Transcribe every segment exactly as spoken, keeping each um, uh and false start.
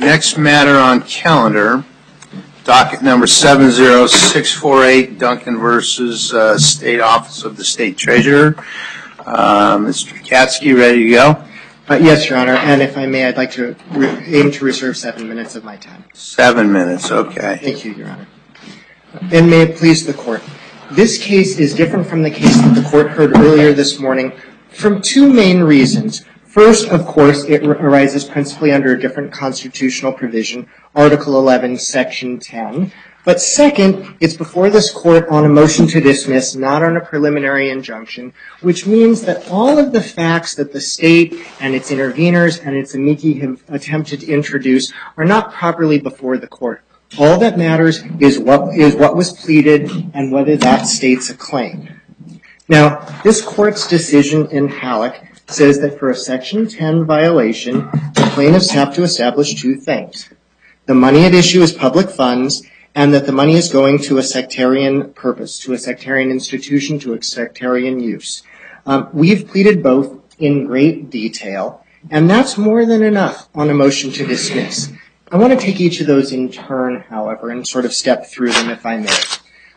Next matter on calendar, docket number seven zero six four eight, Duncan versus uh, State Office of the State Treasurer. Uh, Mister Katsky, ready to go? Uh, yes, Your Honor, and if I may, I'd like to aim to reserve seven minutes of my time. Seven minutes, okay. Thank you, Your Honor. And may it please the Court. This case is different from the case that the Court heard earlier this morning from two main reasons. First, of course, it arises principally under a different constitutional provision, Article eleven, Section ten. But second, it's before this Court on a motion to dismiss, not on a preliminary injunction, which means that all of the facts that the State and its interveners and its amici have attempted to introduce are not properly before the Court. All that matters is what is what was pleaded and whether that states a claim. Now, this Court's decision in Halleck says that for a Section ten violation, the plaintiffs have to establish two things. The money at issue is public funds, and that the money is going to a sectarian purpose, to a sectarian institution, to a sectarian use. Um, we've pleaded both in great detail, and that's more than enough on a motion to dismiss. I want to take each of those in turn, however, and sort of step through them if I may.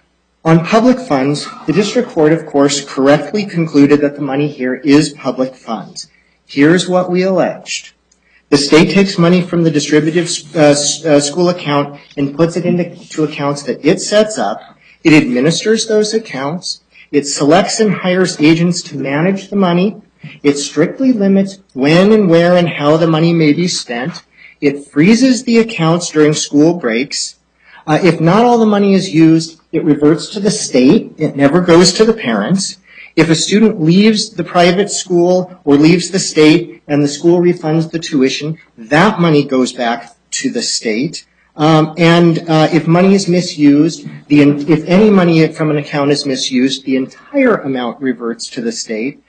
On public funds, the District Court, of course, correctly concluded that the money here is public funds. Here's what we alleged. The State takes money from the distributive uh, uh, school account and puts it into accounts that it sets up. It administers those accounts. It selects and hires agents to manage the money. It strictly limits when and where and how the money may be spent. It freezes the accounts during school breaks. Uh, if not all the money is used, it reverts to the State. It never goes to the parents. If a student leaves the private school or leaves the State and the school refunds the tuition, that money goes back to the State. Um, and uh, if money is misused, the, if any money from an account is misused, the entire amount reverts to the State.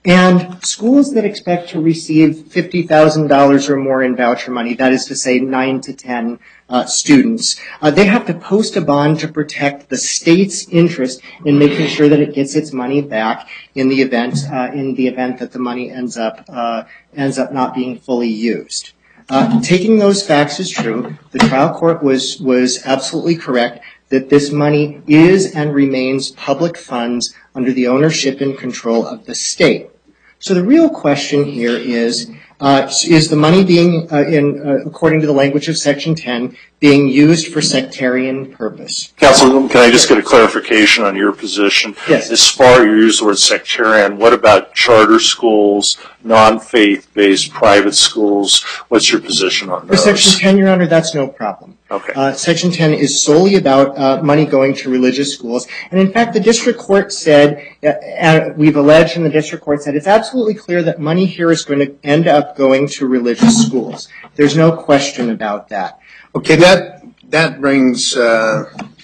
And schools that expect to receive fifty thousand dollars or more in voucher money, that is to say nine to ten uh, students, uh, they have to post a bond to protect the State's interest in making sure that it gets its money back in the event uh, in the event that the money ends up uh, ends up not being fully used. Uh, taking those facts as true, the trial court was was absolutely correct that this money is and remains public funds under the ownership and control of the State. So the real question here is, uh, is the money being, uh, in, uh, according to the language of Section ten, being used for sectarian purpose? Counsel, can I just get a clarification on your position? Yes. As far as you use the word sectarian, what about charter schools, non-faith-based private schools? What's your position on those? For Section ten, Your Honor, that's no problem. Okay. Uh, Section ten is solely about uh, money going to religious schools. And in fact, the district court said, uh, uh, we've alleged and the district court said, it's absolutely clear that money here is going to end up going to religious schools. There's no question about that. Okay, that that brings, uh,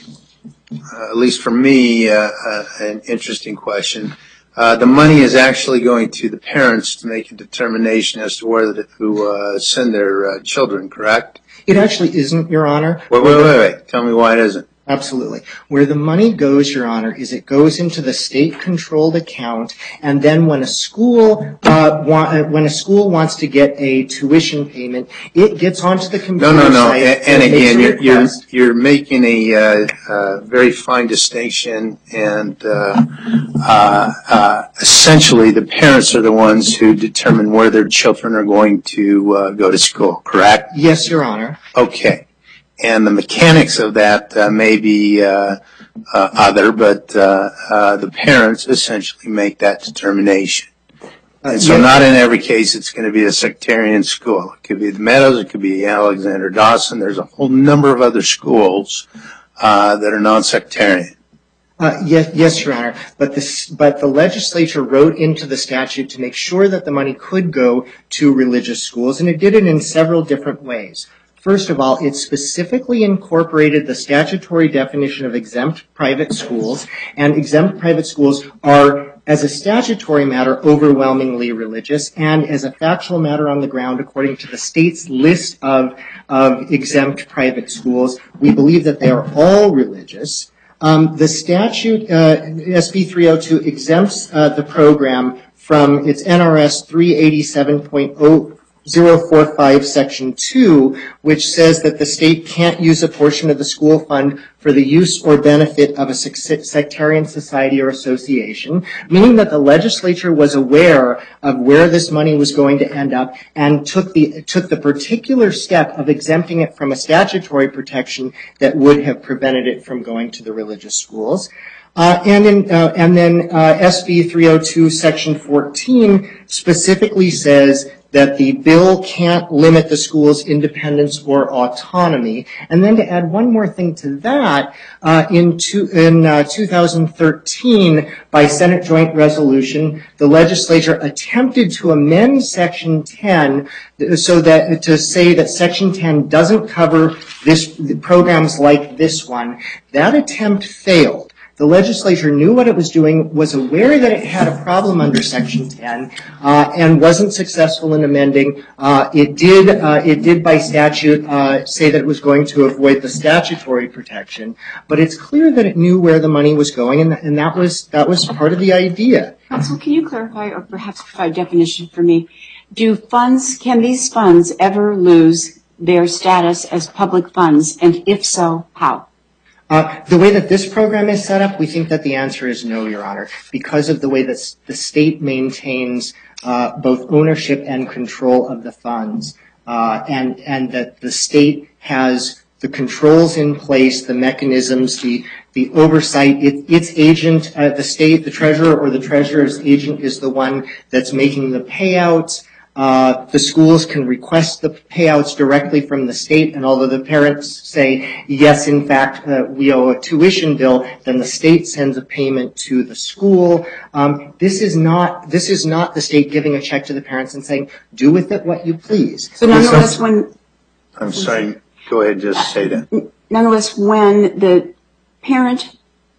uh, at least for me, uh, uh, an interesting question. Uh, the money is actually going to the parents to make a determination as to whether to uh, send their uh, children, correct? It actually isn't, Your Honor. Wait, wait, wait, wait. Tell me why it isn't. Absolutely. Where the money goes, Your Honor, is it goes into the State-controlled account, and then when a school uh, wa- when a school wants to get a tuition payment, it gets onto the computer No, no, no. site And, and again, you're, you're request. you're making a uh, uh, very fine distinction, and uh, uh, uh, essentially the parents are the ones who determine where their children are going to uh, go to school, correct? Yes, Your Honor. Okay. And the mechanics of that uh, may be uh, uh, other, but uh, uh, the parents essentially make that determination. And so yes. not in every case it's going to be a sectarian school. It could be the Meadows, it could be Alexander Dawson. There's a whole number of other schools uh, that are non-sectarian. Uh, yes, yes, Your Honor. But the, but the legislature wrote into the statute to make sure that the money could go to religious schools, and it did it in several different ways. First of all, it specifically incorporated the statutory definition of exempt private schools, and exempt private schools are, as a statutory matter, overwhelmingly religious, and as a factual matter on the ground, according to the State's list of, of exempt private schools, we believe that they are all religious. Um, the statute, uh, S B three oh two, exempts uh, the program from its N R S three eighty-seven point oh zero four five section two, which says that the state can't use a portion of the school fund for the use or benefit of a sectarian society or association, meaning that the legislature was aware of where this money was going to end up and took the took the particular step of exempting it from a statutory protection that would have prevented it from going to the religious schools. Uh, and, in, uh, and then uh, S B three oh two section fourteen specifically says that the bill can't limit the school's independence or autonomy. And then to add one more thing to that, uh, in, two, in uh, two thousand thirteen, by Senate Joint Resolution, the legislature attempted to amend Section ten so that to say that Section ten doesn't cover this programs like this one. That attempt failed. The legislature knew what it was doing, was aware that it had a problem under Section ten, uh, and wasn't successful in amending. Uh, it did, uh, it did by statute uh, say that it was going to avoid the statutory protection, but it's clear that it knew where the money was going, and, and that was that was part of the idea. Counsel, can you clarify or perhaps provide definition for me? Do funds, can these funds ever lose their status as public funds, and if so, how? Uh, the way that this program is set up, we think that the answer is no, Your Honor, because of the way that the state maintains uh, both ownership and control of the funds, uh, and and that the state has the controls in place, the mechanisms, the the oversight. It, its agent, uh, the state, the treasurer or the treasurer's agent is the one that's making the payouts. Uh, the schools can request the payouts directly from the state, and although the parents say, yes, in fact, uh, we owe a tuition bill, then the state sends a payment to the school. Um, this is not this is not the state giving a check to the parents and saying, do with it what you please. So nonetheless, when... I'm sorry, go ahead, just say that. Nonetheless, when the parent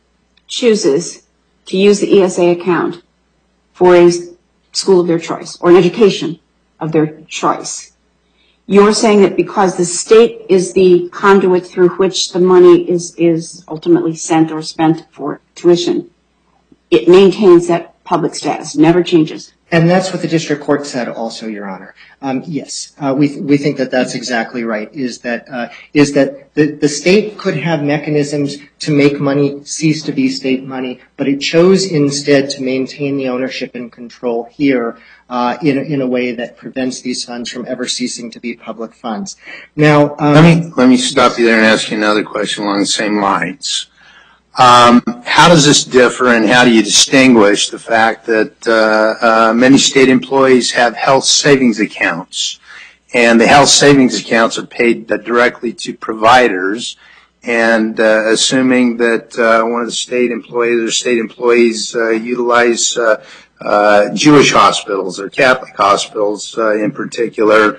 chooses to use the E S A account for a school of their choice or an education of their choice, you're saying that because the state is the conduit through which the money is, is ultimately sent or spent for tuition, it maintains that public status, never changes. And that's what the district court said also, Your Honor. Um, yes, uh, we we think that that's exactly right, is that uh, is that the, the state could have mechanisms to make money cease to be state money, but it chose instead to maintain the ownership and control here uh, in, in a way that prevents these funds from ever ceasing to be public funds. Now, um, let me let me stop you there and ask you another question along the same lines. Um, how does this differ, and how do you distinguish the fact that uh, uh, many state employees have health savings accounts, and the health savings accounts are paid directly to providers, and uh, assuming that uh, one of the state employees or state employees uh, utilize uh, uh, Jewish hospitals or Catholic hospitals uh, in particular,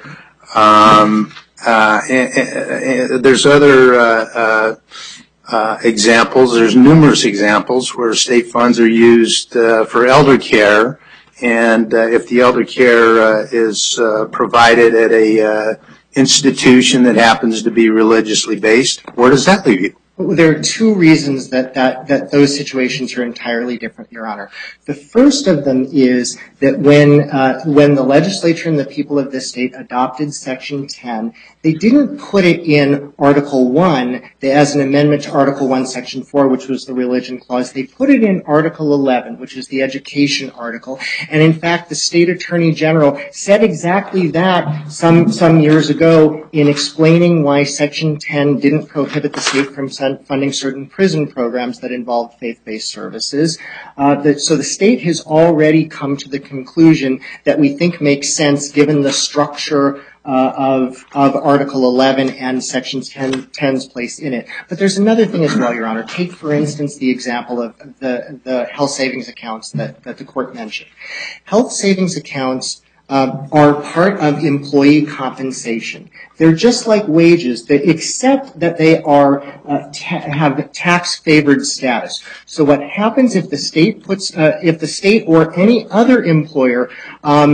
um, uh, and, and, and there's other uh, uh, Uh, examples. There's numerous examples where state funds are used uh, for elder care, and uh, if the elder care uh, is uh, provided at a uh, institution that happens to be religiously based, where does that leave you? There are two reasons that, that, that those situations are entirely different, Your Honor. The first of them is that when, uh, when the legislature and the people of this state adopted Section ten, they didn't put it in Article one as an amendment to Article one, Section four, which was the religion clause. They put it in Article eleven, which is the education article. And in fact, the state attorney general said exactly that some, some years ago in explaining why Section ten didn't prohibit the state from funding certain prison programs that involved faith-based services. Uh, that, so the state has already come to the conclusion that we think makes sense given the structure uh, of, of Article eleven and Section ten's place in it. But there's another thing as well, Your Honor. Take, for instance, the example of the, the health savings accounts that, that the court mentioned. Health savings accounts Uh, are part of employee compensation. They're just like wages, except that they are uh, ta- have tax-favored status. So what happens if the state puts, uh, if the state or any other employer um,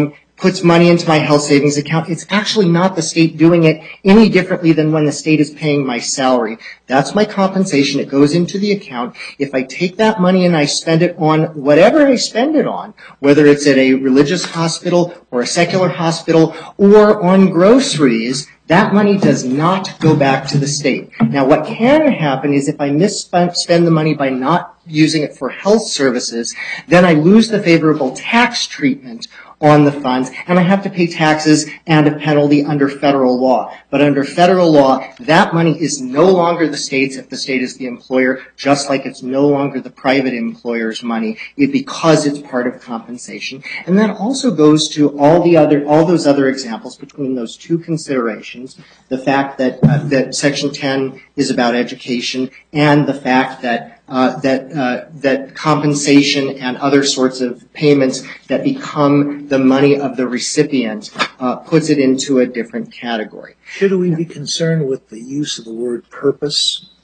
puts money into my health savings account, it's actually not the state doing it any differently than when the state is paying my salary. That's my compensation. It goes into the account. If I take that money and I spend it on whatever I spend it on, whether it's at a religious hospital or a secular hospital or on groceries, that money does not go back to the state. Now, what can happen is if I misspend the money by not using it for health services, then I lose the favorable tax treatment on the funds, and I have to pay taxes and a penalty under federal law. But under federal law, that money is no longer the state's if the state is the employer, just like it's no longer the private employer's money it, because it's part of compensation. And that also goes to all the other, all those other examples between those two considerations, the fact that, uh, that Section ten is about education and the fact that Uh, that uh, that compensation and other sorts of payments that become the money of the recipient uh, puts it into a different category. Should we be concerned with the use of the word purpose,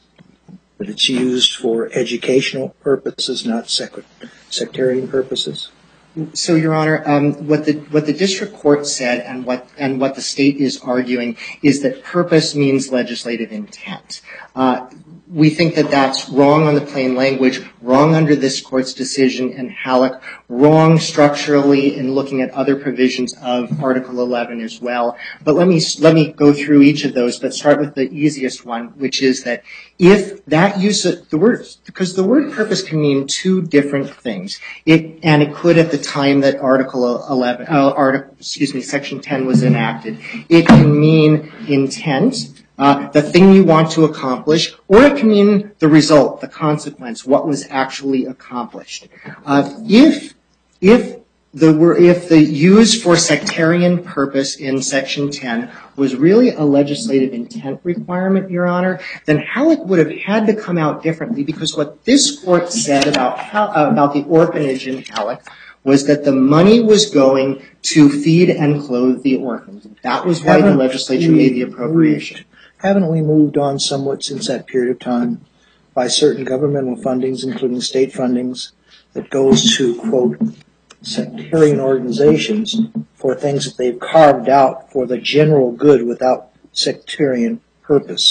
that it's used for educational purposes, not sec- sectarian purposes? So, Your Honor, um, what the what the district court said and what and what the state is arguing is that purpose means legislative intent. Uh, We think that that's wrong on the plain language, wrong under this court's decision in Halleck, wrong structurally in looking at other provisions of Article eleven as well. But let me let me go through each of those, but start with the easiest one, which is that if that use of the word, because the word purpose can mean two different things. It and it could at the time that Article eleven, uh, Article, excuse me, Section ten was enacted. It can mean intent. Uh, the thing you want to accomplish, or it can mean the result, the consequence, what was actually accomplished. Uh, if, if the, if the use for sectarian purpose in Section ten was really a legislative intent requirement, Your Honor, then Halleck would have had to come out differently, because what this court said about, how, uh, about the orphanage in Halleck was that the money was going to feed and clothe the orphans. That was why the legislature made the appropriation. Haven't we moved on somewhat since that period of time by certain governmental fundings, including state fundings, that goes to, quote, sectarian organizations for things that they've carved out for the general good without sectarian purpose?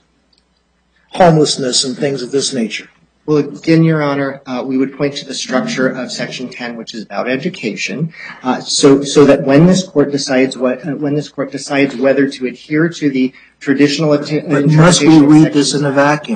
Homelessness and things of this nature. Well, again, Your Honor, uh, we would point to the structure of Section ten, which is about education, uh, so so that when this court decides what uh, when this court decides whether to adhere to the traditional att- but must we read this in a vacuum?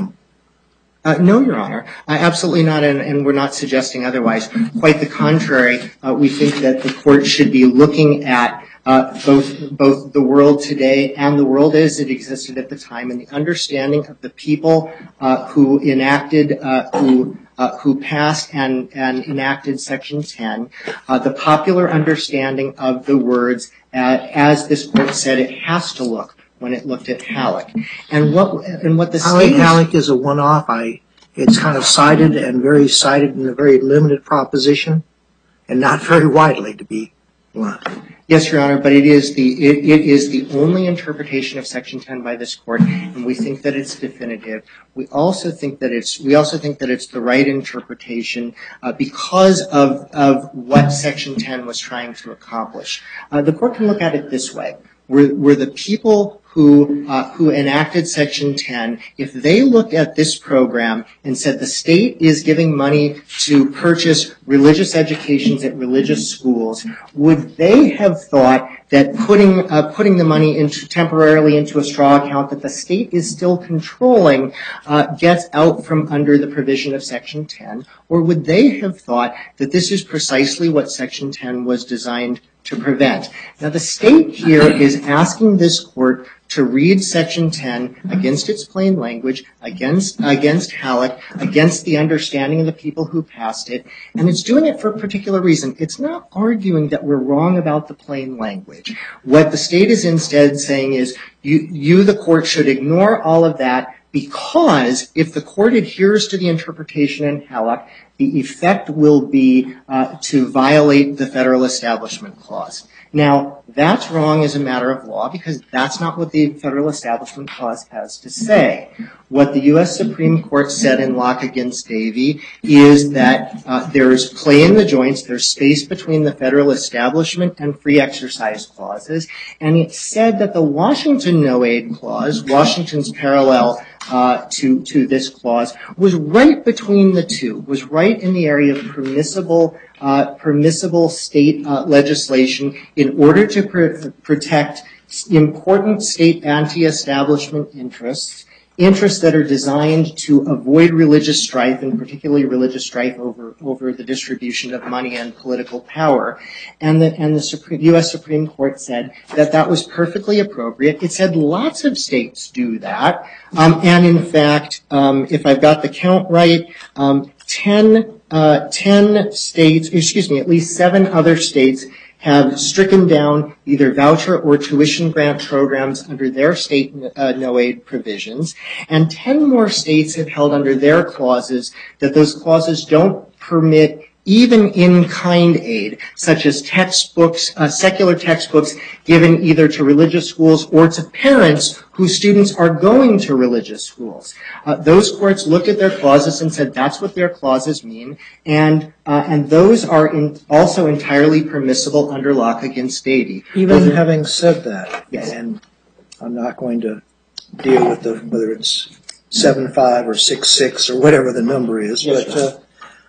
Uh, no, Your Honor, uh, absolutely not, and, and we're not suggesting otherwise. Quite the contrary, uh, we think that the court should be looking at Uh, both both the world today and the world as it existed at the time, and the understanding of the people uh, who enacted, uh, who uh, who passed and, and enacted Section ten, uh, the popular understanding of the words, uh, as this court said, it has to look when it looked at Halleck, and what and what the state Halleck is a one-off. I it's kind of cited and very cited in a very limited proposition, and not very widely, to be blunt. Yes, Your Honor, but it is the it, it is the only interpretation of Section ten by this court, and we think that it's definitive. We also think that it's we also think that it's the right interpretation uh, because of of what Section ten was trying to accomplish. Uh, the court can look at it this way: were were the people who uh, who enacted Section ten, if they looked at this program and said the state is giving money to purchase religious educations at religious schools, would they have thought that putting uh, putting the money into temporarily into a straw account that the state is still controlling uh, gets out from under the provision of Section ten, or would they have thought that this is precisely what Section ten was designed to prevent? Now, the state here is asking this court to read Section ten against its plain language, against against Halleck, against the understanding of the people who passed it, and it's doing it for a particular reason. It's not arguing that we're wrong about the plain language. What the state is instead saying is, you, you the court, should ignore all of that, because if the court adheres to the interpretation in Halleck, the effect will be uh, to violate the Federal Establishment Clause. Now, that's wrong as a matter of law because that's not what the Federal Establishment Clause has to say. What the U S Supreme Court said in Locke against Davey is that uh, there's play in the joints, there's space between the Federal Establishment and Free Exercise Clauses, and it said that the Washington No Aid Clause, Washington's parallel uh, to, to this clause, was right between the two, was right in the area of permissible uh, permissible state uh, legislation in order to pr- protect important state anti-establishment interests, interests that are designed to avoid religious strife, and particularly religious strife over, over the distribution of money and political power. And the, and the Supreme, U S Supreme Court said that that was perfectly appropriate. It said lots of states do that. Um, and in fact, um, if I've got the count right, um, ten, uh, ten states, excuse me, at least seven other states have stricken down either voucher or tuition grant programs under their state uh, no-aid provisions, and ten more states have held under their clauses that those clauses don't permit even in-kind aid, such as textbooks, uh, secular textbooks given either to religious schools or to parents whose students are going to religious schools. Uh, those courts looked at their clauses and said that's what their clauses mean, and uh, and those are in, also entirely permissible under Locke against Davey. Even those having said that, yes. And I'm not going to deal with the whether it's seven five or six six or whatever the number is, yes, but uh,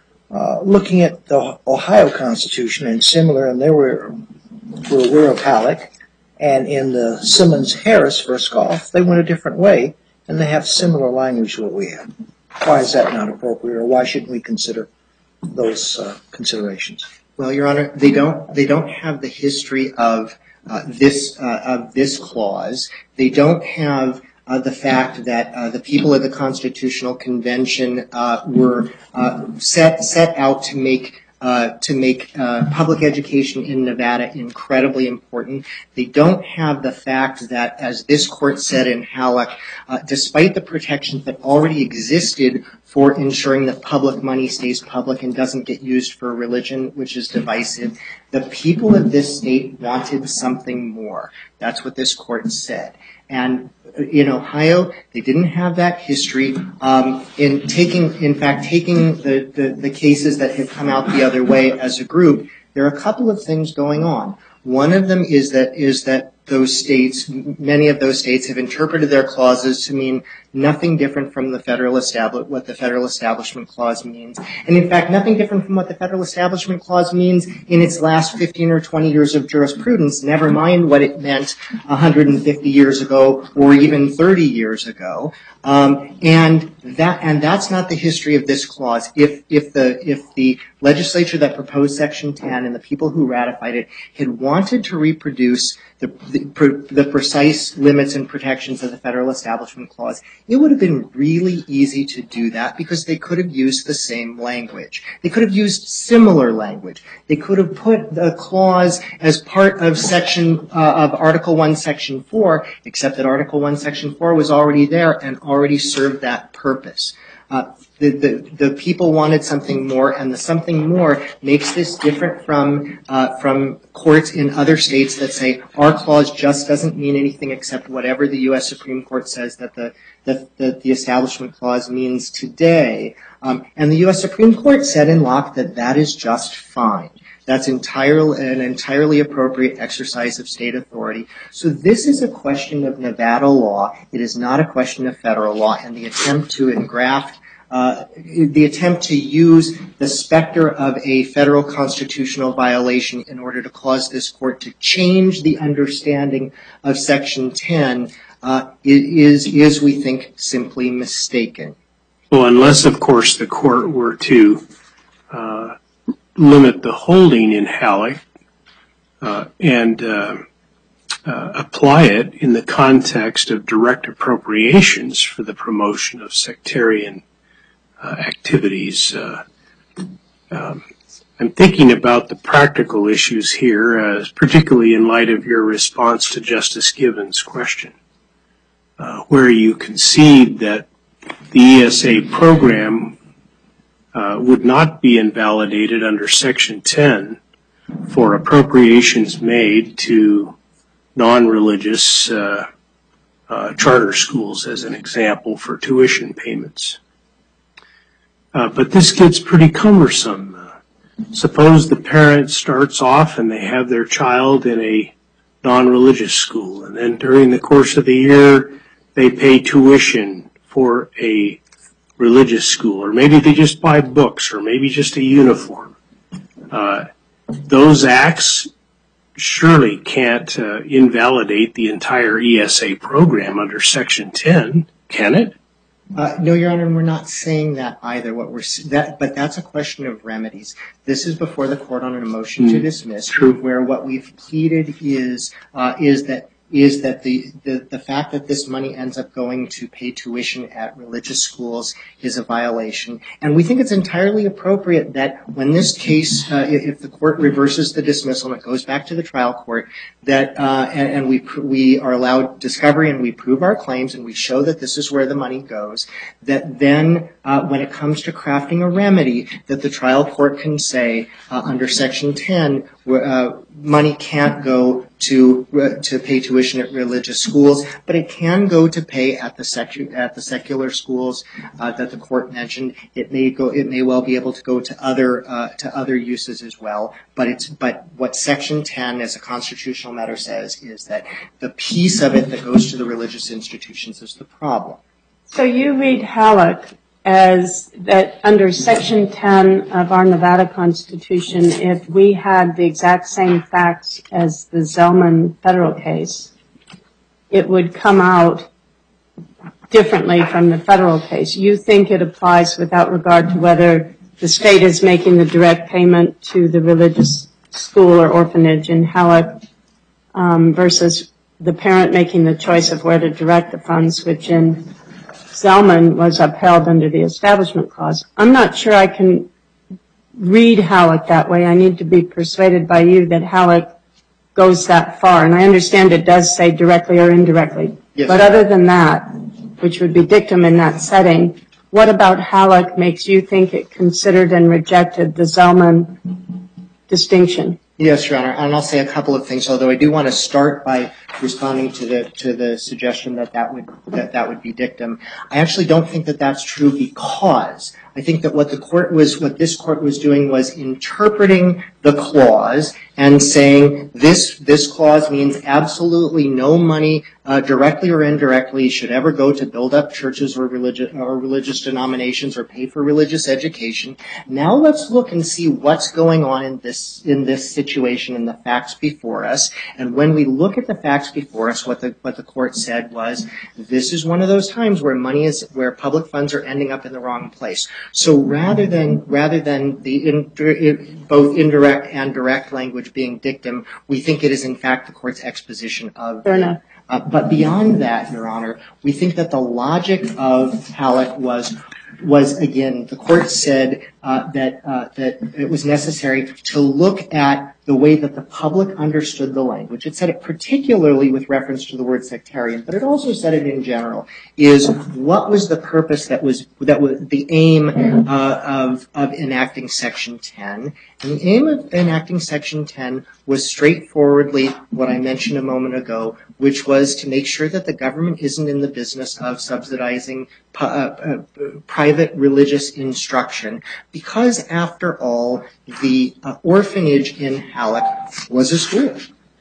uh, looking at the Ohio Constitution and similar, and they were were aware of Halleck. And in the Simmons-Harris versus Goff, they went a different way, and they have similar language to what we have. Why is that not appropriate, or why shouldn't we consider those uh, considerations? Well, Your Honor, they don't. They don't have the history of uh, this uh, of this clause. They don't have uh, the fact that uh, the people at the Constitutional Convention uh, were uh, set set out to make. Uh, to make uh, public education in Nevada incredibly important. They don't have the fact that, as this court said in Halleck, uh, despite the protections that already existed for ensuring that public money stays public and doesn't get used for religion, which is divisive, the people of this state wanted something more. That's what this court said. And in Ohio, they didn't have that history. Um, in taking, in fact, taking the, the, the cases that have come out the other way as a group, there are a couple of things going on. One of them is that is that those states, many of those states, have interpreted their clauses to mean nothing different from the federal establish what the Federal Establishment Clause means, and in fact, nothing different from what the Federal Establishment Clause means in its last fifteen or twenty years of jurisprudence. Never mind what it meant one hundred fifty years ago or even thirty years ago. Um, and that and that's not the history of this clause. If if the if the legislature that proposed Section ten and the people who ratified it had wanted to reproduce the, the, the precise limits and protections of the Federal Establishment Clause, it would have been really easy to do that because they could have used the same language. They could have used similar language. They could have put the clause as part of Section uh, of Article one, Section four, except that Article one, Section four was already there and already served that purpose. Uh, the, the, the people wanted something more, and the something more makes this different from uh, from courts in other states that say our clause just doesn't mean anything except whatever the U S Supreme Court says that the that, that the Establishment Clause means today. Um, and the U S Supreme Court said in Locke that that is just fine. That's entirely an entirely appropriate exercise of state authority. So this is a question of Nevada law. It is not a question of federal law, and the attempt to engraft Uh, the attempt to use the specter of a federal constitutional violation in order to cause this court to change the understanding of Section ten uh, is, is, we think, simply mistaken. Well, unless, of course, the court were to uh, limit the holding in Halleck uh, and uh, uh, apply it in the context of direct appropriations for the promotion of sectarian Uh, activities. Uh, um, I'm thinking about the practical issues here, uh, particularly in light of your response to Justice Gibbons' question, uh, where you concede that the E S A program uh, would not be invalidated under Section ten for appropriations made to non-religious uh, uh, charter schools, as an example, for tuition payments. Uh, but this gets pretty cumbersome. Uh, suppose the parent starts off and they have their child in a non-religious school, and then during the course of the year they pay tuition for a religious school, or maybe they just buy books, or maybe just a uniform. Uh, those acts surely can't uh, invalidate the entire E S A program under Section ten, can it? Uh, no, Your Honor, and we're not saying that either. What we're that, but that's a question of remedies. This is before the court on a motion mm, to dismiss, true. where what we've pleaded is uh, is that is that the, the the fact that this money ends up going to pay tuition at religious schools is a violation, and we think it's entirely appropriate that when this case, uh, if the court reverses the dismissal and it goes back to the trial court, that uh, and, and we we are allowed discovery and we prove our claims and we show that this is where the money goes, that then uh, when it comes to crafting a remedy, that the trial court can say uh, under Section ten, where uh, money can't go to uh, to pay tuition at religious schools, but it can go to pay at the secu- at the secular schools uh, that the court mentioned. It may go. It may well be able to go to other uh, to other uses as well. But it's but what Section ten, as a constitutional matter, says is that the piece of it that goes to the religious institutions is the problem. So you read Halleck as that under Section ten of our Nevada Constitution, if we had the exact same facts as the Zellman federal case, it would come out differently from the federal case. You think it applies without regard to whether the state is making the direct payment to the religious school or orphanage in Halleck um, versus the parent making the choice of where to direct the funds, which in Zellman was upheld under the Establishment Clause. I'm not sure I can read Halleck that way. I need to be persuaded by you that Halleck goes that far. And I understand it does say directly or indirectly. Yes. But other than that, which would be dictum in that setting, what about Halleck makes you think it considered and rejected the Zellman distinction? Yes, Your Honor, and I'll say a couple of things. Although I do want to start by responding to the to the suggestion that that would that that would be dictum. I actually don't think that that's true, because I think that what the court was, what this court was doing was interpreting the clause and saying this this clause means absolutely no money, uh, directly or indirectly, should ever go to build up churches or religious or religious denominations or pay for religious education. Now let's look and see what's going on in this in this situation in the facts before us. And when we look at the facts before us, what the what the court said was, this is one of those times where money is where public funds are ending up in the wrong place. So rather than rather than the in, both indirect and direct language being dictum, we think it is in fact the court's exposition of. Fair enough. Uh, but beyond that, Your Honor, we think that the logic of Halleck was. was, again, the court said uh, that uh, that it was necessary to look at the way that the public understood the language. It said it particularly with reference to the word sectarian, but it also said it in general, is what was the purpose that was that was the aim uh, of of enacting Section ten. And the aim of enacting Section ten was straightforwardly what I mentioned a moment ago, which was to make sure that the government isn't in the business of subsidizing uh, uh, private religious instruction, because after all, the uh, orphanage in Halleck was a school.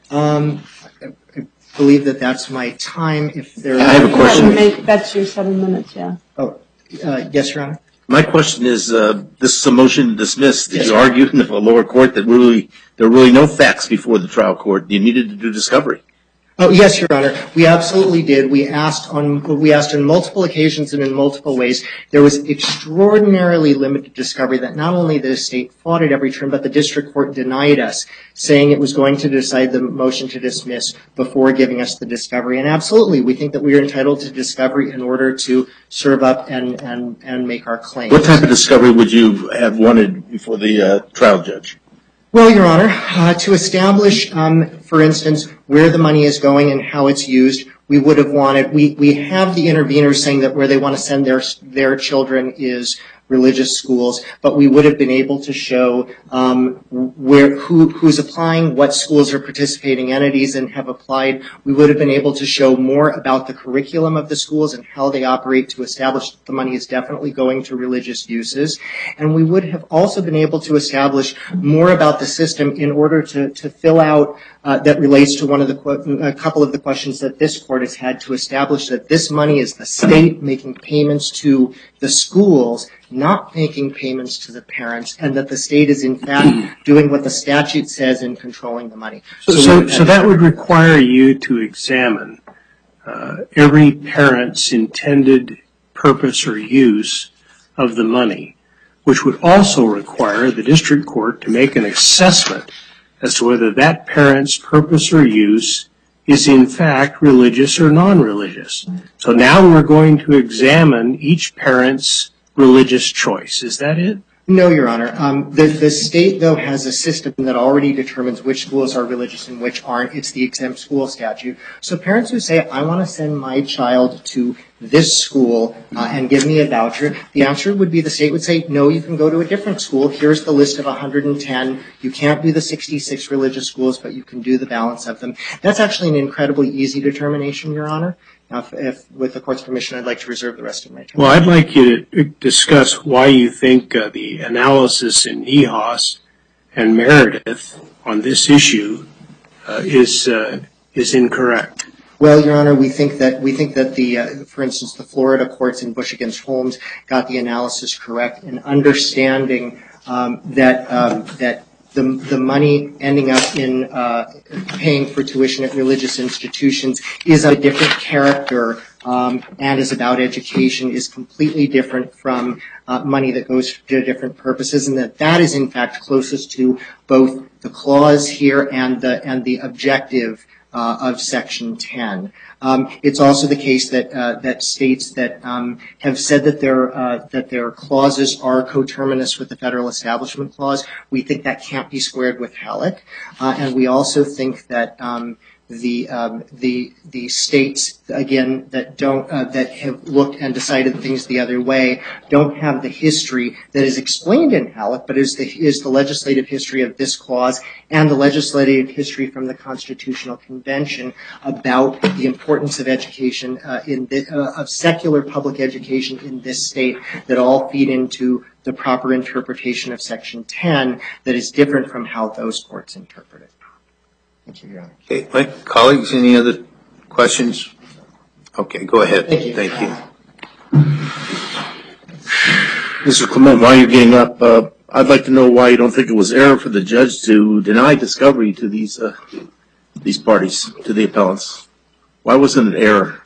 Um, I, I believe that that's my time. If there, I have a question. Make, that's your seven minutes, yeah. Oh, uh, yes, Your Honor. My question is, uh, this is a motion to dismiss. Did Yes, you sir. argue in the lower court that really there were really no facts before the trial court? You needed to do discovery. Oh, yes, Your Honor. We absolutely did. We asked on we asked on multiple occasions and in multiple ways. There was extraordinarily limited discovery that not only the state fought at every turn, but the district court denied us, saying it was going to decide the motion to dismiss before giving us the discovery. And absolutely, we think that we are entitled to discovery in order to serve up and and, and make our claims. What type of discovery would you have wanted before the uh, trial judge? Well, Your Honor, uh, to establish, um, for instance, where the money is going and how it's used, we would have wanted, we, we have the interveners saying that where they want to send their, their children is, religious schools, but we would have been able to show um, where who who's applying, what schools are participating entities and have applied. We would have been able to show more about the curriculum of the schools and how they operate to establish that the money is definitely going to religious uses. And we would have also been able to establish more about the system in order to, to fill out uh, that relates to one of the a couple of the questions that this court has had to establish that this money is the state making payments to the schools, not making payments to the parents, and that the state is in fact doing what the statute says in controlling the money. So, so, so that would require you to examine uh, every parent's intended purpose or use of the money, which would also require the district court to make an assessment as to whether that parent's purpose or use is in fact religious or non-religious. So now we're going to examine each parent's religious choice. Is that it? No, Your Honor. Um, the, the state, though, has a system that already determines which schools are religious and which aren't. It's the exempt school statute. So parents who say, I want to send my child to this school uh, and give me a voucher, the answer would be the state would say, no, you can go to a different school. Here's the list of one hundred ten. You can't do the sixty-six religious schools, but you can do the balance of them. That's actually an incredibly easy determination, Your Honor. Now, if, if, with the court's permission, I'd like to reserve the rest of my time. Well, I'd like you to discuss why you think uh, the analysis in Niehaus and Meredith on this issue uh, is uh, is incorrect. Well, Your Honor, we think that we think that the, uh, for instance, the Florida courts in Bush against Holmes got the analysis correct in understanding um, that um, that. The, the money ending up in uh, paying for tuition at religious institutions is of a different character um, and is about education, is completely different from uh, money that goes to different purposes, and that that is in fact closest to both the clause here and the and the objective uh, of Section ten. Um, it's also the case that uh, that states that um, have said that their uh, that their clauses are coterminous with the Federal Establishment Clause. We think that can't be squared with Halleck, uh, and we also think that um, the um, the the states again that don't uh, that have looked and decided things the other way don't have the history that is explained in Halleck, but is the is the legislative history of this clause and the legislative history from the Constitutional Convention about the importance of education uh, in the, uh, of secular public education in this state that all feed into the proper interpretation of Section ten that is different from how those courts interpret it. Thank you, Your Honor. Okay, my colleagues, any other questions? Okay, go ahead. Thank you. Thank you. Mister Clement, while you're getting up, uh, I'd like to know why you don't think it was error for the judge to deny discovery to these uh, these parties, to the appellants. Why wasn't it error?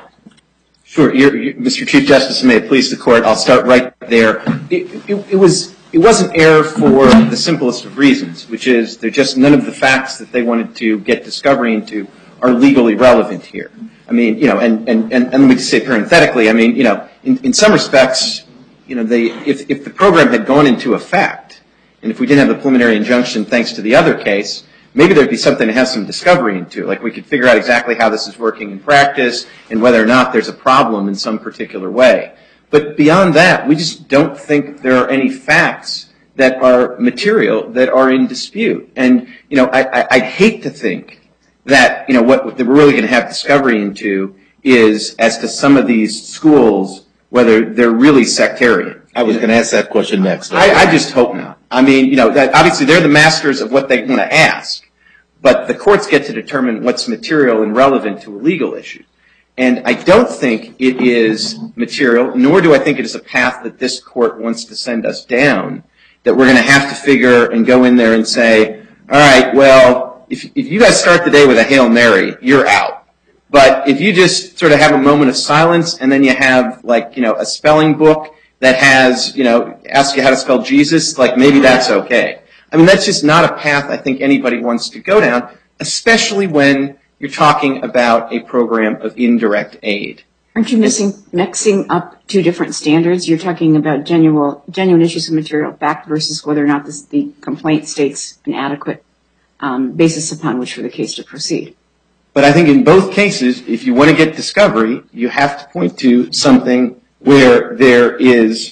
Sure, you're, you're, Mister Chief Justice, may it please the court, I'll start right there. It, it, it was it wasn't error for the simplest of reasons, which is they're just none of the facts that they wanted to get discovery into are legally relevant here. I mean, you know, and and and, and let me just say parenthetically, I mean, you know, in, in some respects, you know, they if if the program had gone into effect, and if we didn't have the preliminary injunction thanks to the other case, maybe there'd be something to have some discovery into. Like we could figure out exactly how this is working in practice and whether or not there's a problem in some particular way. But beyond that, we just don't think there are any facts that are material that are in dispute. And, you know, I, I, I'd hate to think that, you know, what, what we're really going to have discovery into is as to some of these schools, whether they're really sectarian. I was going to ask that question next. I, I just hope not. I mean, you know, that obviously they're the masters of what they want to ask, but the courts get to determine what's material and relevant to a legal issue. And I don't think it is material, nor do I think it is a path that this court wants to send us down, that we're going to have to figure and go in there and say, all right, well, if, if you guys start the day with a Hail Mary, you're out. But if you just sort of have a moment of silence and then you have, like, you know, a spelling book that has, you know, asks you how to spell Jesus, like maybe that's okay. I mean, that's just not a path I think anybody wants to go down, especially when you're talking about a program of indirect aid. Aren't you missing, mixing up two different standards? You're talking about genuine, genuine issues of material fact versus whether or not this, the complaint states an adequate um, basis upon which for the case to proceed. But I think in both cases, if you want to get discovery, you have to point to something where there is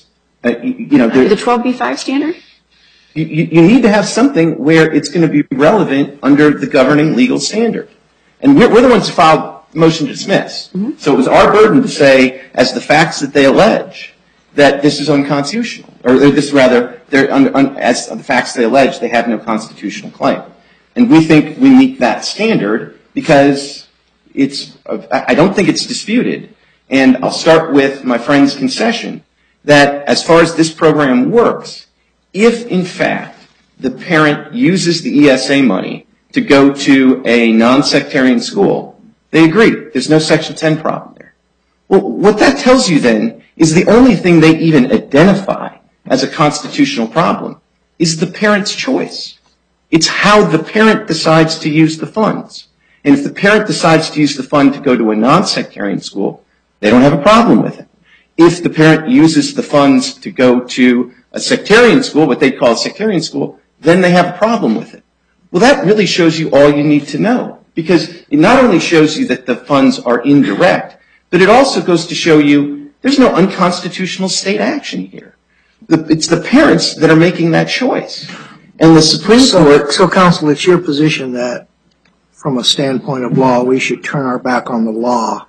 Uh, you, you know, The twelve B five standard? You, you need to have something where it's going to be relevant under the governing legal standard. And we're, we're the ones who filed the motion to dismiss. Mm-hmm. So it was our burden to say, as the facts that they allege, that this is unconstitutional. Or, or this, rather, they're un, un, as the facts they allege, they have no constitutional claim. And we think we meet that standard because it's, I don't think it's disputed. And I'll start with my friend's concession that as far as this program works, if in fact the parent uses the E S A money to go to a non-sectarian school, they agree. There's no Section ten problem there. Well, what that tells you then is the only thing they even identify as a constitutional problem is the parent's choice. It's how the parent decides to use the funds. And if the parent decides to use the fund to go to a non-sectarian school, they don't have a problem with it. If the parent uses the funds to go to a sectarian school, what they call a sectarian school, then they have a problem with it. Well, that really shows you all you need to know, because it not only shows you that the funds are indirect, but it also goes to show you there's no unconstitutional state action here. The, it's the parents that are making that choice. And the Supreme so, Court... So, counsel, it's your position that from a standpoint of law, we should turn our back on the law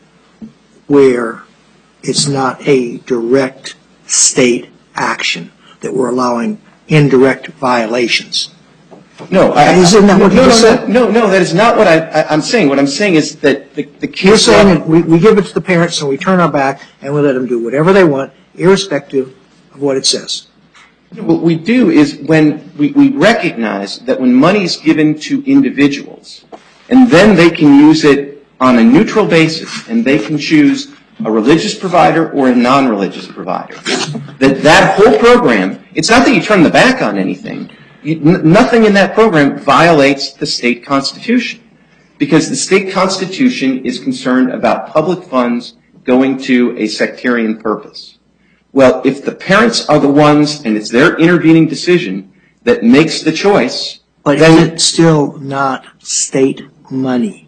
where it's not a direct state action, that we're allowing indirect violations. No, I, Isn't that what no, you no, said? no, no, no, that is not what I, I, I'm saying. What I'm saying is that the, the case... You're saying that we, we give it to the parents and we turn our back and we let them do whatever they want, irrespective of what it says. What we do is when we, we recognize that when money is given to individuals, and then they can use it on a neutral basis, and they can choose a religious provider or a non-religious provider, that that whole program, it's not that you turn the back on anything. You, n- nothing in that program violates the state constitution, because the state constitution is concerned about public funds going to a sectarian purpose. Well, if the parents are the ones, and it's their intervening decision that makes the choice... But is it still not state money?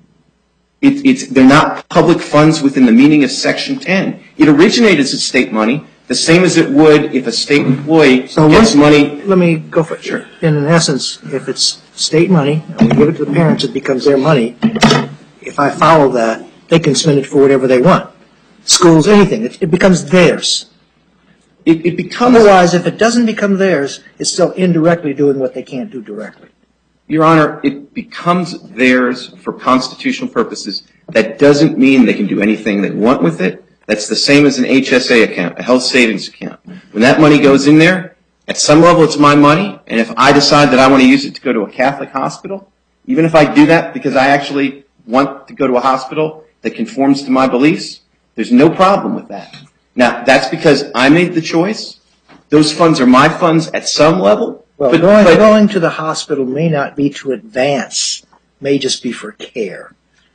It, it's, they're not public funds within the meaning of Section ten. It originated as state money, the same as it would if a state employee so gets money... Let me go for it. Sure. And in essence, if it's state money, and we give it to the parents, it becomes their money. If I follow that, they can spend it for whatever they want. Schools, anything. It, it becomes theirs. It, it becomes... Otherwise, if it doesn't become theirs, it's still indirectly doing what they can't do directly. Your Honor, it becomes theirs for constitutional purposes. That doesn't mean they can do anything they want with it. That's the same as an H S A account, a health savings account. When that money goes in there, at some level it's my money, and if I decide that I want to use it to go to a Catholic hospital, even if I do that because I actually want to go to a hospital that conforms to my beliefs, there's no problem with that. Now, that's because I made the choice. Those funds are my funds at some level. Well, but, going, but, going to the hospital may not be to advance, may just be for care.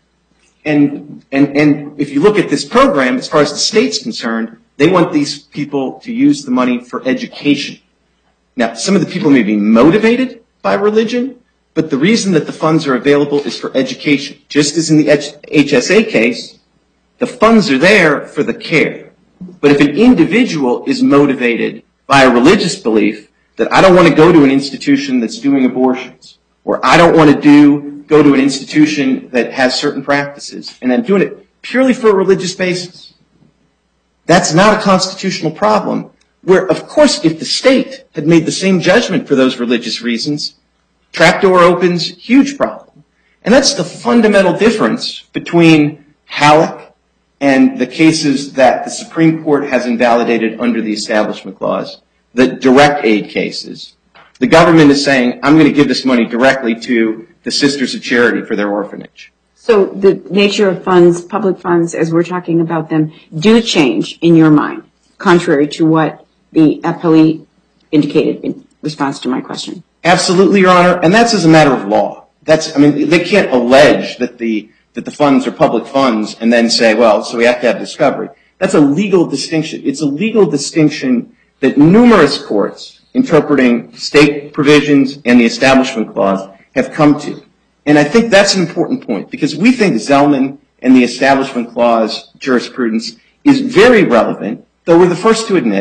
And, and, and if you look at this program, as far as the state's concerned, they want these people to use the money for education. Now, some of the people may be motivated by religion, but the reason that the funds are available is for education. Just as in the H S A case, the funds are there for the care. But if an individual is motivated by a religious belief that I don't want to go to an institution that's doing abortions, or I don't want to do go to an institution that has certain practices, and I'm doing it purely for a religious basis, that's not a constitutional problem. Where, of course, if the state had made the same judgment for those religious reasons, trapdoor opens, huge problem. And that's the fundamental difference between Halleck and the cases that the Supreme Court has invalidated under the Establishment Clause, the direct aid cases. The government is saying, I'm going to give this money directly to the Sisters of Charity for their orphanage. So the nature of funds, public funds, as we're talking about them, do change in your mind, contrary to what the appellee indicated in response to my question. Absolutely, Your Honor, and that's as a matter of law. That's, I mean, they can't allege that the that the funds are public funds and then say, well, so we have to have discovery. That's a legal distinction. It's a legal distinction that numerous courts interpreting state provisions and the Establishment Clause have come to. And I think that's an important point, because we think Zellman and the Establishment Clause jurisprudence is very relevant, though we're the first to admit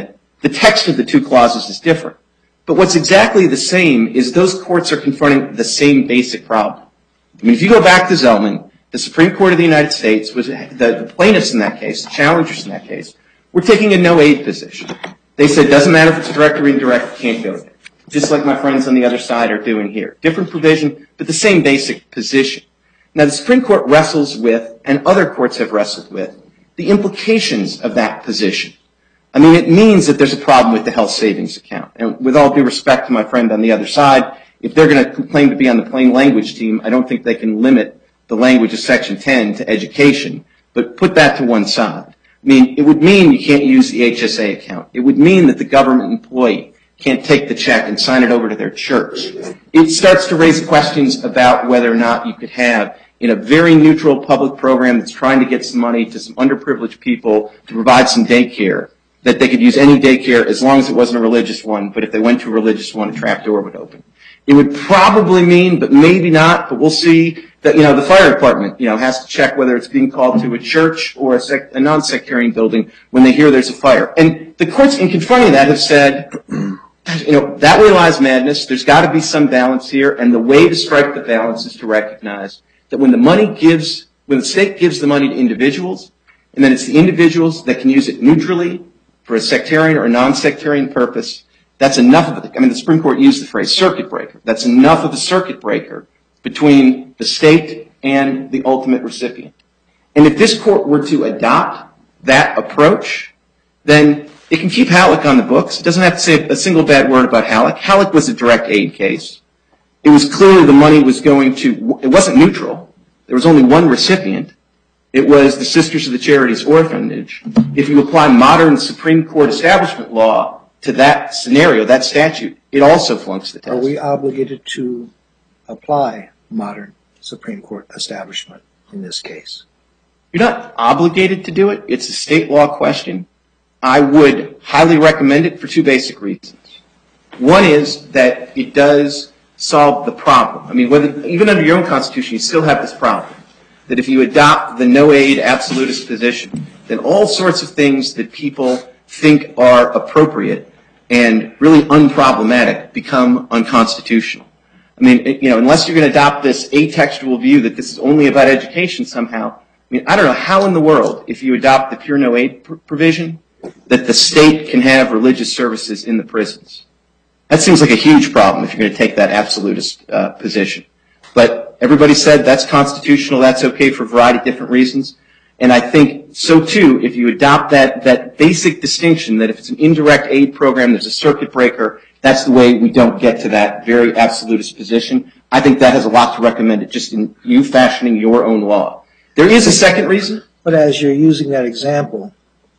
The text of the two clauses is different. But what's exactly the same is those courts are confronting the same basic problem. I mean, if you go back to Zellman, the Supreme Court of the United States, was the, the plaintiffs in that case, the challengers in that case, were taking a no-aid position. They said, doesn't matter if it's direct or indirect, you can't go there. Just like my friends on the other side are doing here. Different provision, but the same basic position. Now, the Supreme Court wrestles with, and other courts have wrestled with, the implications of that position. I mean, it means that there's a problem with the health savings account. And with all due respect to my friend on the other side, if they're going to claim to be on the plain language team, I don't think they can limit the language of Section ten to education, but put that to one side. I mean, it would mean you can't use the H S A account. It would mean that the government employee can't take the check and sign it over to their church. It starts to raise questions about whether or not you could have, in a very neutral public program that's trying to get some money to some underprivileged people to provide some daycare, that they could use any daycare as long as it wasn't a religious one, but if they went to a religious one, a trap door would open. It would probably mean, but maybe not, but we'll see, that, you know, the fire department, you know, has to check whether it's being called to a church or a, sec- a non-sectarian building when they hear there's a fire. And the courts, in confronting that, have said, you know, that way lies madness. There's got to be some balance here, and the way to strike the balance is to recognize that when the money gives, when the state gives the money to individuals, and then it's the individuals that can use it neutrally for a sectarian or a non-sectarian purpose, that's enough of it. I mean, the Supreme Court used the phrase circuit breaker. That's enough of a circuit breaker between the state and the ultimate recipient. And if this court were to adopt that approach, then it can keep Halleck on the books. It doesn't have to say a single bad word about Halleck. Halleck was a direct aid case. It was clear the money was going to, it wasn't neutral. There was only one recipient. It was the Sisters of the Charities Orphanage. If you apply modern Supreme Court establishment law to that scenario, that statute, it also flunks the test. Are we obligated to apply modern Supreme Court establishment in this case? You're not obligated to do it. It's a state law question. I would highly recommend it for two basic reasons. One is that it does solve the problem. I mean, whether, even under your own Constitution, you still have this problem, that if you adopt the no-aid absolutist position, then all sorts of things that people think are appropriate and really unproblematic become unconstitutional. I mean, you know, unless you're going to adopt this atextual view that this is only about education somehow, I mean, I don't know how in the world, if you adopt the pure no-aid pr- provision, that the state can have religious services in the prisons. That seems like a huge problem if you're going to take that absolutist uh, position. But everybody said that's constitutional, that's okay for a variety of different reasons. And I think so too, if you adopt that, that basic distinction that if it's an indirect aid program, there's a circuit breaker, that's the way we don't get to that very absolutist position. I think that has a lot to recommend it, just in you fashioning your own law. There is a second reason. But as you're using that example,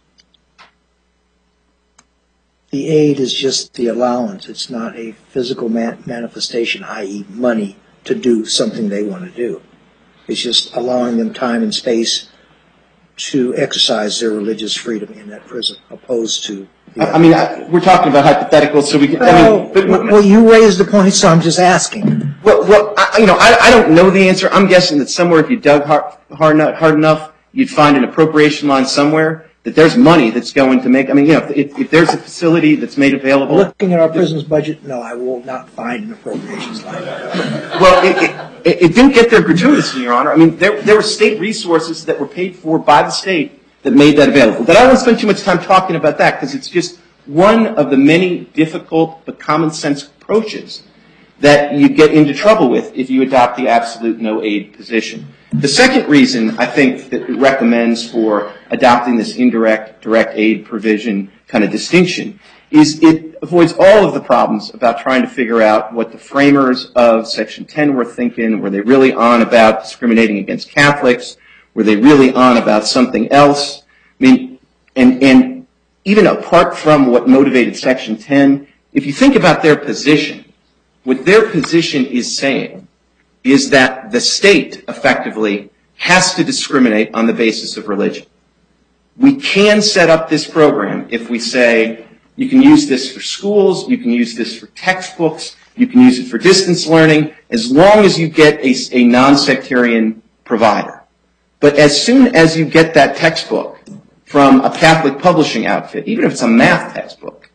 the aid is just the allowance. It's not a physical man- manifestation, that is money, to do something they want to do. It's just allowing them time and space to exercise their religious freedom in that prison, opposed to... I, I mean, I, we're talking about hypotheticals, so we can... Well, I mean, but, well, you raised the point, so I'm just asking. Well, well I, you know, I, I don't know the answer. I'm guessing that somewhere, if you dug hard, hard, hard enough, you'd find an appropriation line somewhere that there's money that's going to make... I mean, you know, if, if there's a facility that's made available... Looking at our prison's budget, no, I will not find an appropriations line. Well, it, it, it didn't get there gratuitously, Your Honor. I mean, there, there were state resources that were paid for by the state that made that available. But I don't want to spend too much time talking about that because it's just one of the many difficult but common sense approaches that you get into trouble with if you adopt the absolute no aid position. The second reason I think that it recommends for adopting this indirect direct aid provision kind of distinction is it avoids all of the problems about trying to figure out what the framers of Section ten were thinking. Were they really on about discriminating against Catholics? Were they really on about something else? I mean, and, and even apart from what motivated Section ten, if you think about their position, what their position is saying is that the state effectively has to discriminate on the basis of religion. We can set up this program if we say you can use this for schools, you can use this for textbooks, you can use it for distance learning, as long as you get a, a non-sectarian provider. But as soon as you get that textbook from a Catholic publishing outfit, even if it's a math textbook,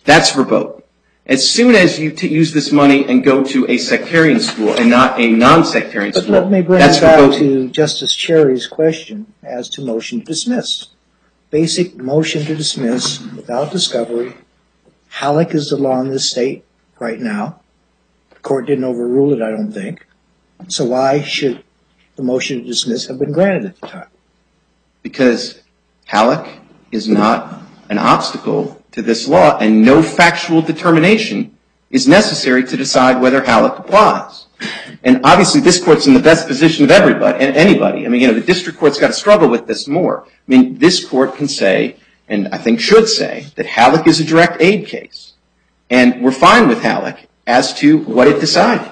That's verboten. As soon as you t- use this money and go to a sectarian school and not a non-sectarian But school, let me bring that's it back verboten. to Justice Cherry's question as to motion to dismiss. Basic motion to dismiss without discovery. Halleck is the law in this state right now. The court didn't overrule it, I don't think. So why should the motion to dismiss have been granted at the time? Because Halleck is not an obstacle to this law, and no factual determination is necessary to decide whether Halleck applies. And obviously, this court's in the best position of everybody and anybody. I mean, you know, the district court's got to struggle with this more. I mean, this court can say, and I think should say, that Halleck is a direct aid case, and we're fine with Halleck as to what it decided.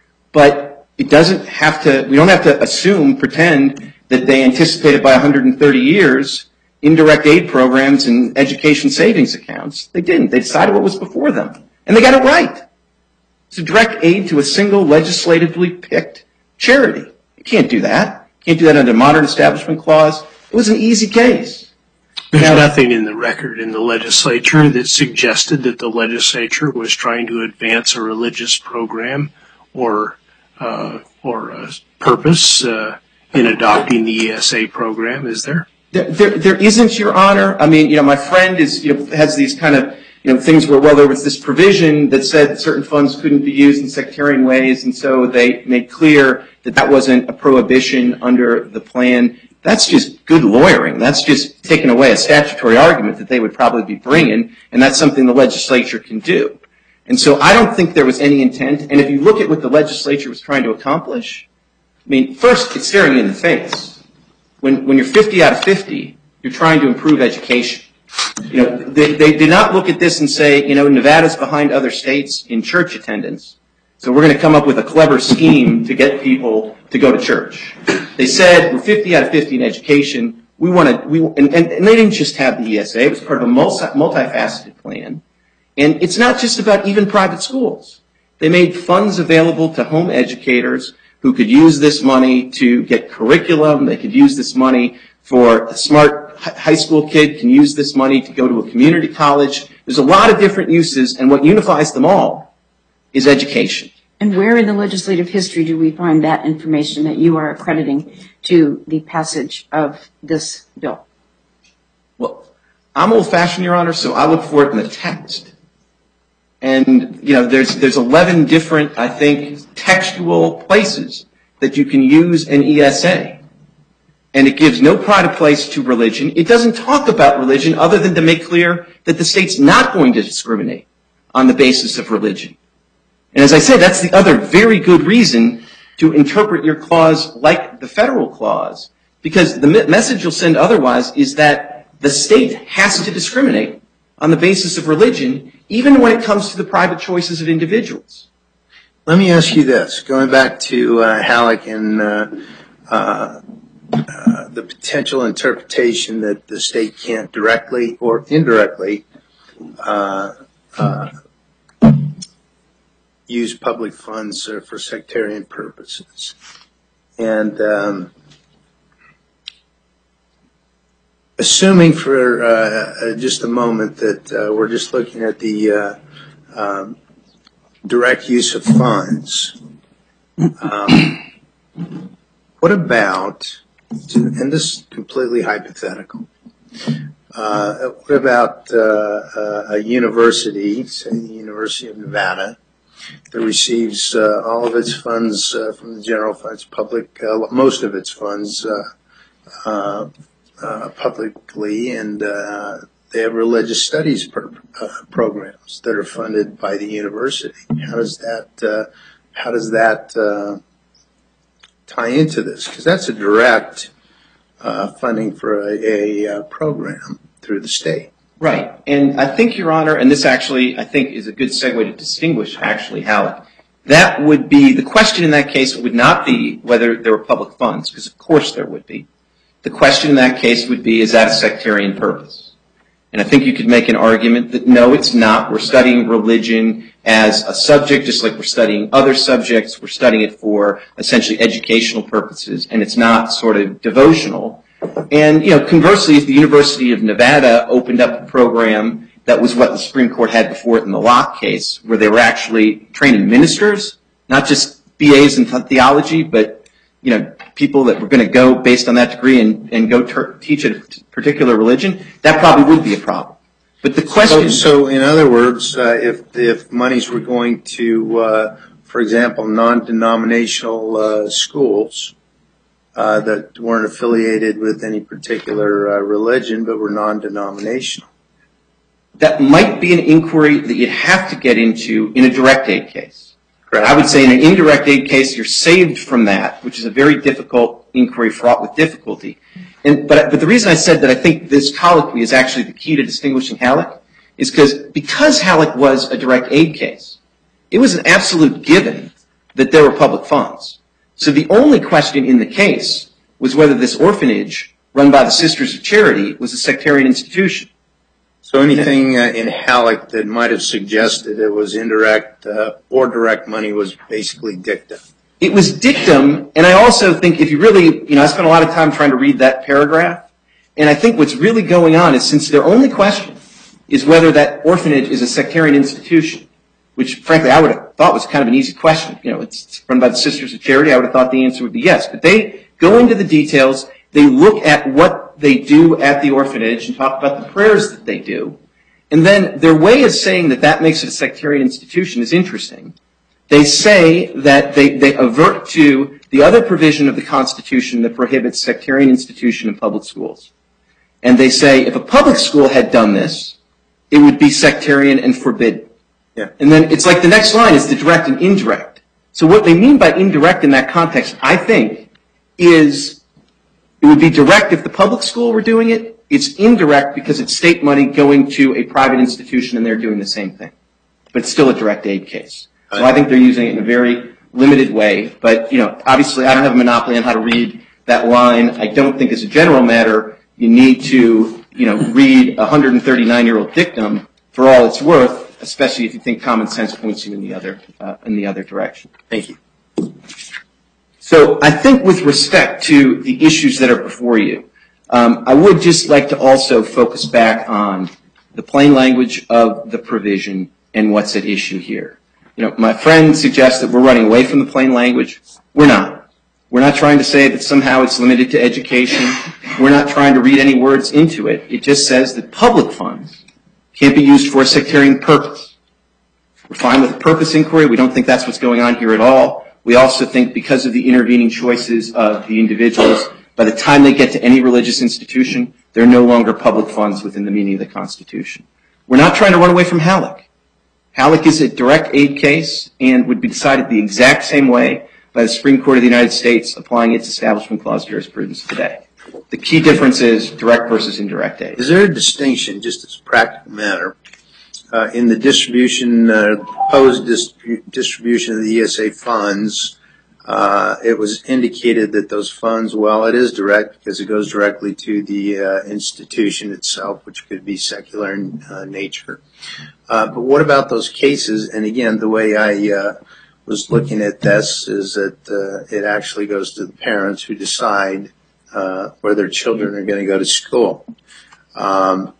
But it doesn't have to. We don't have to assume, pretend that they anticipated by one hundred thirty years indirect aid programs and education savings accounts. They didn't. They decided what was before them. And they got it right. It's a direct aid to a single legislatively picked charity. You can't do that. You can't do that under the Modern Establishment Clause. It was an easy case. There's now, nothing in the record in the legislature that suggested that the legislature was trying to advance a religious program or uh, or a purpose uh, in adopting the E S A program, is there? There, there, there isn't, Your Honor. I mean, you know, my friend is, you know, has these kind of, you know, things where, well, there was this provision that said that certain funds couldn't be used in sectarian ways, and so they made clear that that wasn't a prohibition under the plan. That's just good lawyering. That's just taking away a statutory argument that they would probably be bringing, and that's something the legislature can do. And so I don't think there was any intent. And if you look at what the legislature was trying to accomplish, I mean, first, it's staring you in the face. When, when you're fifty out of fifty, you're trying to improve education. You know, they, they did not look at this and say, you know, Nevada's behind other states in church attendance, so we're going to come up with a clever scheme to get people to go to church. They said, we're fifty out of fifty in education. We want to, we, and, and, and they didn't just have the E S A. It was part of a multi, multifaceted plan. And it's not just about even private schools. They made funds available to home educators who could use this money to get curriculum. They could use this money for a smart high school kid can use this money to go to a community college. There's a lot of different uses, and what unifies them all is education. And where in the legislative history do we find that information that you are accrediting to the passage of this bill? Well, I'm old-fashioned, Your Honor, so I look for it in the text. And, you know, there's there's eleven different, I think, textual places that you can use an E S A. And it gives no pride of place to religion. It doesn't talk about religion other than to make clear that the state's not going to discriminate on the basis of religion. And as I said, that's the other very good reason to interpret your clause like the federal clause, because the message you'll send otherwise is that the state has to discriminate on the basis of religion, even when it comes to the private choices of individuals. Let me ask you this, going back to uh, Halleck and uh, uh, uh, the potential interpretation that the state can't directly or indirectly uh, uh, use public funds uh, for sectarian purposes. And um, assuming for uh, just a moment that uh, we're just looking at the uh, um, direct use of funds, um, what about, and this is completely hypothetical, uh, what about uh, uh, a university, say the University of Nevada, that receives uh, all of its funds uh, from the general funds, public, uh, most of its funds uh, uh, uh, publicly, and uh, they have religious studies per, uh, programs that are funded by the university. How does that uh, how does that uh, tie into this? Because that's a direct uh, funding for a, a, a program through the state. Right. And I think, Your Honor, and this actually, I think, is a good segue to distinguish, actually, Halleck. That would be, the question in that case would not be whether there were public funds, because of course there would be. The question in that case would be, is that a sectarian purpose? And I think you could make an argument that no, it's not. We're studying religion as a subject, just like we're studying other subjects. We're studying it for essentially educational purposes, and it's not sort of devotional. And, you know, conversely, if the University of Nevada opened up a program that was what the Supreme Court had before it in the Locke case, where they were actually training ministers, not just B As in theology, but you know, people that were going to go based on that degree and, and go ter- teach a particular religion, that probably would be a problem. But the question... So, so in other words, uh, if, if monies were going to, uh, for example, non-denominational uh, schools uh, that weren't affiliated with any particular uh, religion but were non-denominational. That might be an inquiry that you'd have to get into in a direct aid case. Correct. I would say in an indirect aid case, you're saved from that, which is a very difficult inquiry fraught with difficulty. And, but, but the reason I said that I think this colloquy is actually the key to distinguishing Halleck is because because Halleck was a direct aid case, it was an absolute given that there were public funds. So the only question in the case was whether this orphanage run by the Sisters of Charity was a sectarian institution. So anything uh, in Halleck that might have suggested it was indirect uh, or direct money was basically dicta. It was dictum, and I also think if you really, you know, I spent a lot of time trying to read that paragraph, and I think what's really going on is since their only question is whether that orphanage is a sectarian institution, which frankly I would have thought was kind of an easy question. You know, it's run by the Sisters of Charity. I would have thought the answer would be yes. But they go into the details. They look at what they do at the orphanage and talk about the prayers that they do. And then their way of saying that that makes it a sectarian institution is interesting. They say that they, they avert to the other provision of the Constitution that prohibits sectarian institution in public schools. And they say if a public school had done this, it would be sectarian and forbidden. Yeah. And then it's like the next line is the direct and indirect. So what they mean by indirect in that context, I think, is it would be direct if the public school were doing it. It's indirect because it's state money going to a private institution and they're doing the same thing. But it's still a direct aid case. So I think they're using it in a very limited way. But, you know, obviously I don't have a monopoly on how to read that line. I don't think as a general matter you need to, you know, read a one hundred thirty-nine-year-old dictum for all it's worth, especially if you think common sense points you in the other, uh, in the other direction. Thank you. So I think with respect to the issues that are before you, um, I would just like to also focus back on the plain language of the provision and what's at issue here. You know, my friend suggests that we're running away from the plain language. We're not. We're not trying to say that somehow it's limited to education. We're not trying to read any words into it. It just says that public funds can't be used for a sectarian purpose. We're fine with the purpose inquiry. We don't think that's what's going on here at all. We also think because of the intervening choices of the individuals, by the time they get to any religious institution, they're no longer public funds within the meaning of the Constitution. We're not trying to run away from Halleck. Halleck is a direct aid case and would be decided the exact same way by the Supreme Court of the United States applying its Establishment Clause jurisprudence today. The key difference is direct versus indirect aid. Is there a distinction, just as a practical matter, uh, in the distribution, uh, proposed distribu- distribution of the E S A funds? Uh, it was indicated that those funds, well, it is direct because it goes directly to the uh, institution itself, which could be secular in uh, nature. Uh, but what about those cases? And again, the way I uh, was looking at this is that uh, it actually goes to the parents who decide uh, where their children are going to go to school. Um,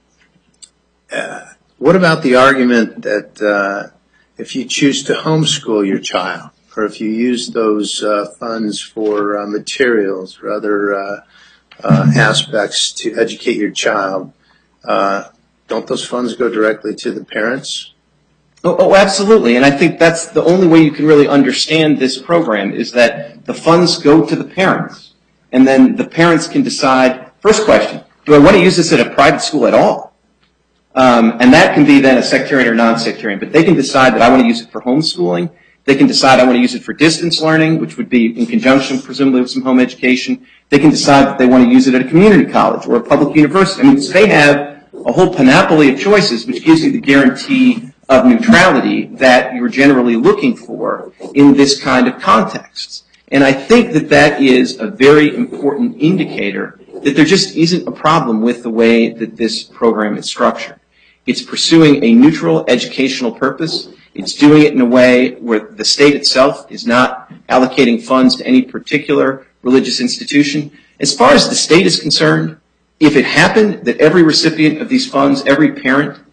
uh, what about the argument that uh, if you choose to homeschool your child, or if you use those uh, funds for uh, materials or other uh, uh, aspects to educate your child, uh, don't those funds go directly to the parents? Oh, oh, absolutely. And I think that's the only way you can really understand this program is that the funds go to the parents. And then the parents can decide, first question, do I want to use this at a private school at all? Um, and that can be then a sectarian or non-sectarian. But they can decide that I want to use it for homeschooling. They can decide I want to use it for distance learning, which would be in conjunction, presumably, with some home education. They can decide that they want to use it at a community college or a public university. I mean, so they have a whole panoply of choices, which gives you the guarantee of neutrality that you're generally looking for in this kind of context. And I think that that is a very important indicator that there just isn't a problem with the way that this program is structured. It's pursuing a neutral educational purpose. It's doing it in a way where the state itself is not allocating funds to any particular religious institution. As far as the state is concerned, if it happened that every recipient of these funds, every parent,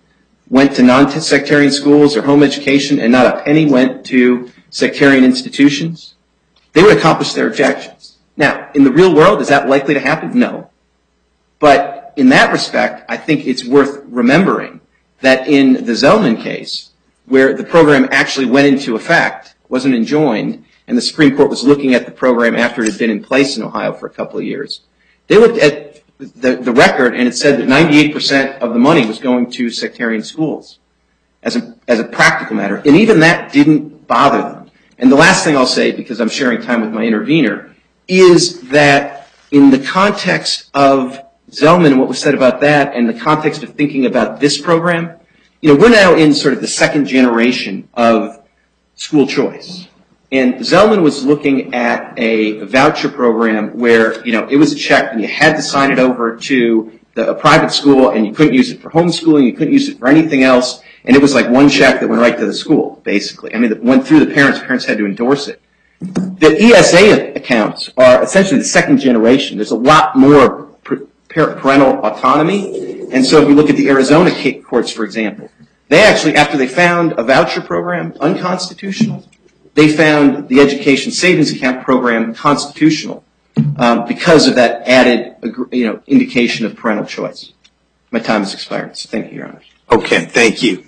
went to non-sectarian schools or home education and not a penny went to sectarian institutions, they would accomplish their objectives. Now, in the real world, is that likely to happen? No. But in that respect, I think it's worth remembering that in the Zellman case, where the program actually went into effect, wasn't enjoined, and the Supreme Court was looking at the program after it had been in place in Ohio for a couple of years, they looked at the, the record and it said that ninety-eight percent of the money was going to sectarian schools as a, as a practical matter. And even that didn't bother them. And the last thing I'll say, because I'm sharing time with my intervener, is that in the context of Zellman and what was said about that and the context of thinking about this program, you know, we're now in sort of the second generation of school choice. And Zellman was looking at a voucher program where, you know, it was a check and you had to sign it over to the, a private school and you couldn't use it for homeschooling, you couldn't use it for anything else. And it was like one check that went right to the school, basically. I mean, it went through the parents, parents had to endorse it. The E S A accounts are essentially the second generation. There's a lot more parental autonomy. And so if we look at the Arizona courts, for example, they actually, after they found a voucher program unconstitutional, they found the education savings account program constitutional um, because of that added, you know, indication of parental choice. My time has expired, so thank you, Your Honor. Okay, thank you.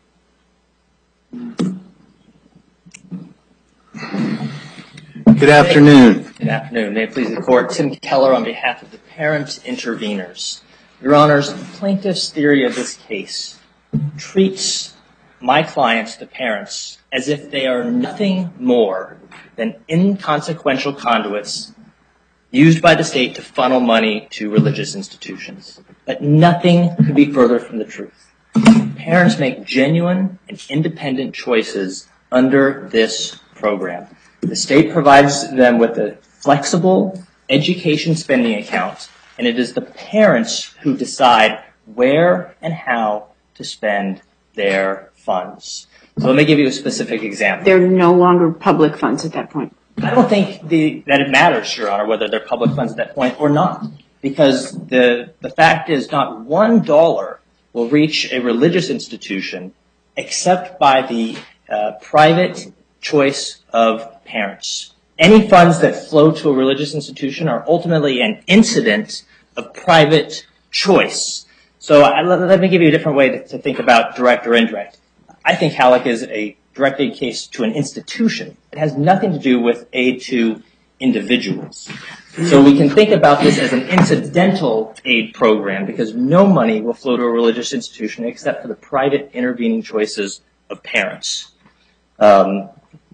Good afternoon. Good afternoon. May it please the Court. Tim Keller on behalf of the parent interveners. Your Honors, the plaintiff's theory of this case treats my clients, the parents, as if they are nothing more than inconsequential conduits used by the state to funnel money to religious institutions. But nothing could be further from the truth. Parents make genuine and independent choices under this program. The state provides them with a flexible education spending account, and it is the parents who decide where and how to spend their funds. So let me give you a specific example. They're no longer public funds at that point. I don't think the, that it matters, Your Honor, whether they're public funds at that point or not, because the, the fact is not one dollar will reach a religious institution except by the uh, private choice of parents. Any funds that flow to a religious institution are ultimately an incident of private choice. So I, let, let me give you a different way to, to think about direct or indirect. I think Halleck is a direct aid case to an institution. It has nothing to do with aid to individuals. So we can think about this as an incidental aid program because no money will flow to a religious institution except for the private intervening choices of parents. Um,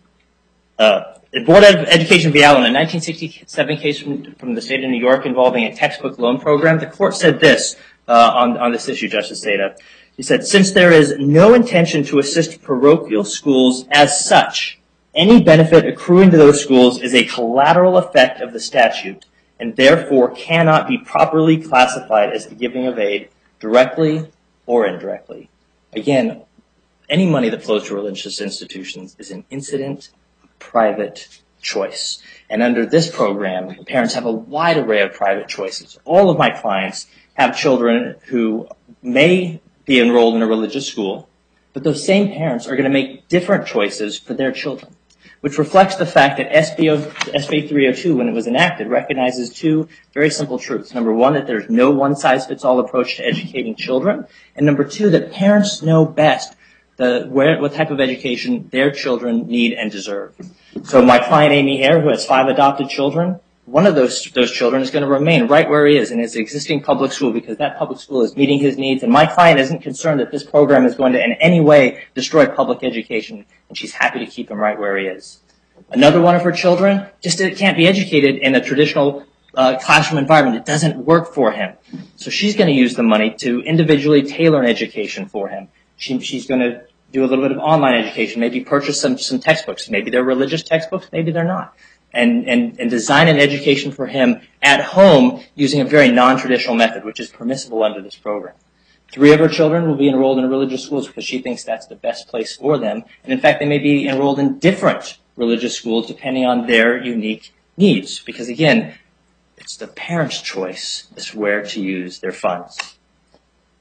uh, the Board of Education v. Allen, a nineteen sixty-seven case from, from the state of New York involving a textbook loan program, the court said this uh, on, on this issue, Justice Seda. He said, since there is no intention to assist parochial schools as such, any benefit accruing to those schools is a collateral effect of the statute and therefore cannot be properly classified as the giving of aid directly or indirectly. Again, any money that flows to religious institutions is an incident of private choice. And under this program, parents have a wide array of private choices. All of my clients have children who may be enrolled in a religious school, but those same parents are going to make different choices for their children, which reflects the fact that S B three oh two, when it was enacted, recognizes two very simple truths. Number one, that there's no one-size-fits-all approach to educating children, and number two, that parents know best the, where, what type of education their children need and deserve. So my client, Amy Hare, who has five adopted children, one of those those children is going to remain right where he is in his existing public school because that public school is meeting his needs, and my client isn't concerned that this program is going to in any way destroy public education, and she's happy to keep him right where he is. Another one of her children just can't be educated in a traditional uh, classroom environment. It doesn't work for him. So she's going to use the money to individually tailor an education for him. She, she's going to do a little bit of online education, maybe purchase some, some textbooks. Maybe they're religious textbooks, maybe they're not. And, and, and design an education for him at home using a very non-traditional method, which is permissible under this program. Three of her children will be enrolled in religious schools because she thinks that's the best place for them. And in fact, they may be enrolled in different religious schools depending on their unique needs. Because again, it's the parents' choice as where to use their funds.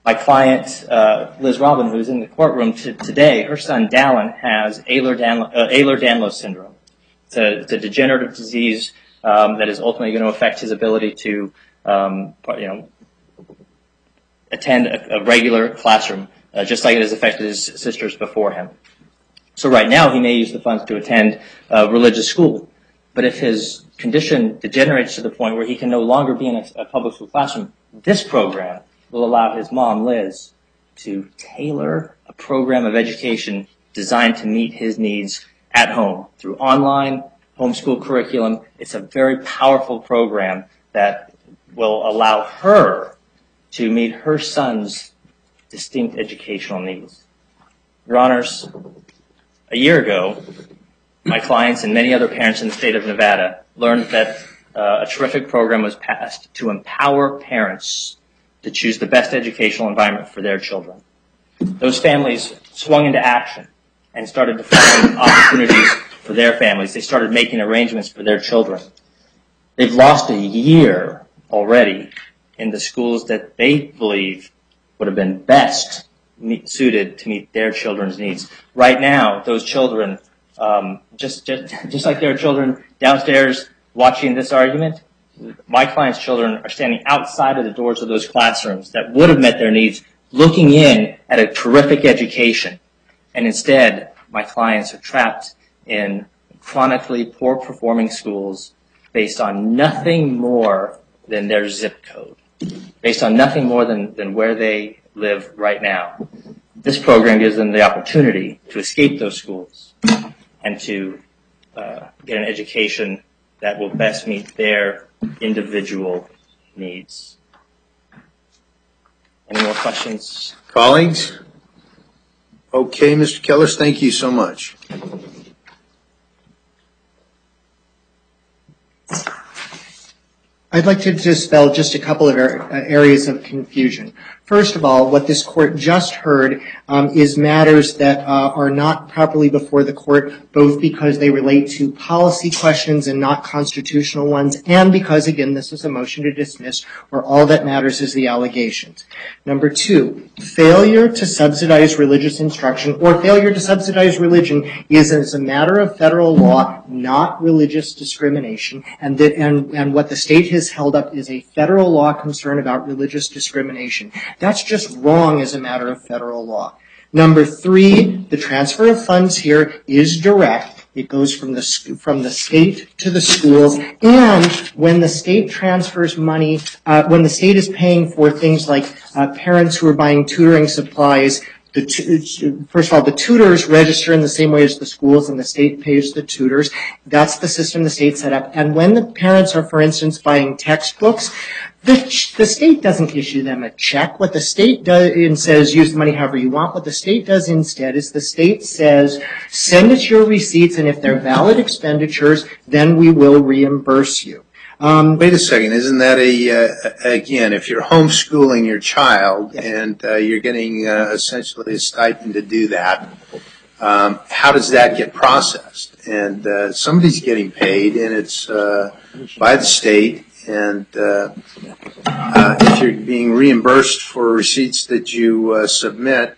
My client, uh, Liz Robin, who's in the courtroom t- today, her son Dallin has Ehlers-Danlos, uh, Ehlers-Danlos syndrome. It's a, it's a degenerative disease um, that is ultimately going to affect his ability to, um, you know, attend a, a regular classroom, uh, just like it has affected his sisters before him. So right now, he may use the funds to attend uh, religious school, but if his condition degenerates to the point where he can no longer be in a, a public school classroom, this program will allow his mom, Liz, to tailor a program of education designed to meet his needs at home through online homeschool curriculum. It's a very powerful program that will allow her to meet her son's distinct educational needs. Your Honors, a year ago, my clients and many other parents in the state of Nevada learned that uh, a terrific program was passed to empower parents to choose the best educational environment for their children. Those families swung into action and started to find opportunities for their families. They started making arrangements for their children. They've lost a year already in the schools that they believe would have been best meet, suited to meet their children's needs. Right now, those children, um, just, just, just like there are children downstairs watching this argument, my client's children are standing outside of the doors of those classrooms that would have met their needs, looking in at a terrific education. And instead, my clients are trapped in chronically poor-performing schools based on nothing more than their zip code, based on nothing more than, than where they live right now. This program gives them the opportunity to escape those schools and to uh, get an education that will best meet their individual needs. Any more questions? Colleagues? Okay, Mister Kellers, thank you so much. I'd like to dispel just a couple of areas of confusion. First of all, what this court just heard um, is matters that uh, are not properly before the court, both because they relate to policy questions and not constitutional ones, and because, again, this is a motion to dismiss where all that matters is the allegations. Number two, failure to subsidize religious instruction or failure to subsidize religion is as a matter of federal law, not religious discrimination, and, that, and, and what the state has held up is a federal law concern about religious discrimination. That's just wrong as a matter of federal law. Number three, the transfer of funds here is direct. It goes from the from the state to the schools, and when the state transfers money, uh, when the state is paying for things like uh, parents who are buying tutoring supplies, the t- first of all, the tutors register in the same way as the schools, and the state pays the tutors. That's the system the state set up. And when the parents are, for instance, buying textbooks, the, the state doesn't issue them a check. What the state does and says, use the money however you want. What the state does instead is the state says, send us your receipts, and if they're valid expenditures, then we will reimburse you. Um, Wait a second, isn't that a, uh, again, if you're homeschooling your child and uh, you're getting uh, essentially a stipend to do that, um, how does that get processed? And uh, somebody's getting paid, and it's uh, by the state, and uh, uh, if you're being reimbursed for receipts that you uh, submit,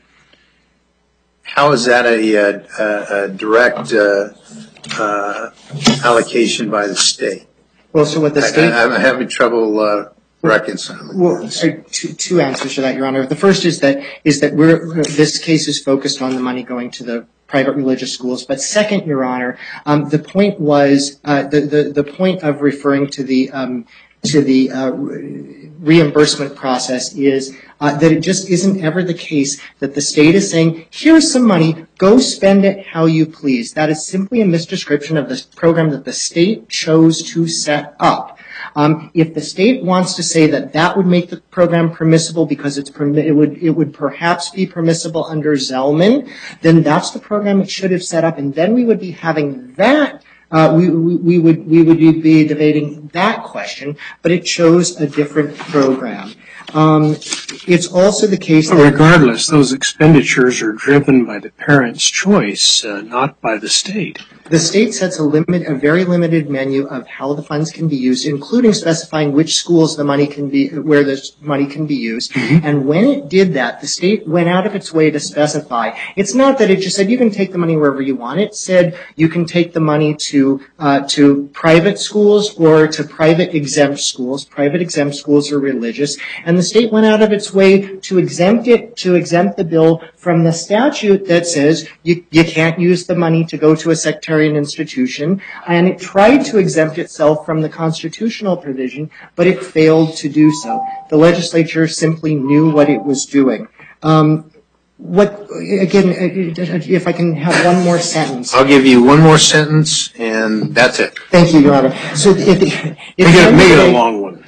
how is that a, a, a direct uh, uh, allocation by the state? Well, so what the state... I, I'm having trouble uh, reconciling. Well, two, two answers to that, Your Honor. The first is that is that we're this case is focused on the money going to the private religious schools. But second, Your Honor, um, the point was uh, the, the the point of referring to the um, to the uh, reimbursement process is uh, that it just isn't ever the case that the state is saying, here's some money, go spend it how you please. That is simply a misdescription of this program that the state chose to set up. Um, if the state wants to say that that would make the program permissible because it's permi- it would it would perhaps be permissible under Zellman, then that's the program it should have set up, and then we would be having that. Uh, we, we, we would we would be debating that question, but it chose a different program. Um, it's also the case that... Regardless, those expenditures are driven by the parent's choice, uh, not by the state. The state sets a limit, a very limited menu of how the funds can be used, including specifying which schools the money can be, where the money can be used. Mm-hmm. And when it did that, the state went out of its way to specify. It's not that it just said you can take the money wherever you want. It said you can take the money to uh, to private schools or to private exempt schools. Private exempt schools are religious, and the state went out of its way to exempt it, to exempt the bill from the statute that says you, you can't use the money to go to a sectarian institution, and it tried to exempt itself from the constitutional provision, but it failed to do so. The legislature simply knew what it was doing. Um, what, again, if I can have one more sentence. I'll give you one more sentence, and that's it. Thank you, Your Honor. So if, if make it, make it a long one.